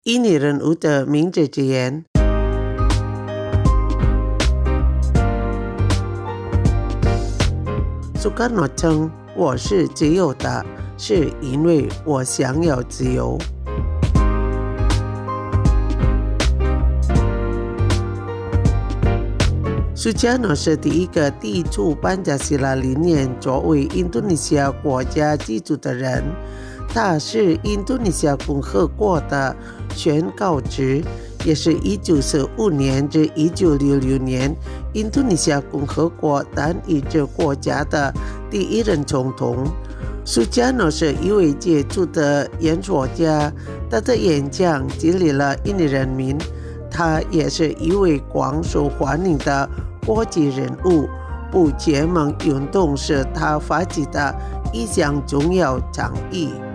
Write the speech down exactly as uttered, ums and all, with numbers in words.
印尼人物的名字之言。苏格诺称，我是自由的，是因为我想要自由。苏加诺是第一个提出班加西拉理念作为印度尼西亚国家基础的人，他是印度尼西亚共和国的宣告者，也是一九四五年至一九六六年印度尼西亚共和国单一制国家的第一任总统。苏加诺是一位杰出的演说家，他的演讲激励了印尼人民。他也是一位广受欢迎的国际人物，不结盟运动是他发起的一项重要倡议。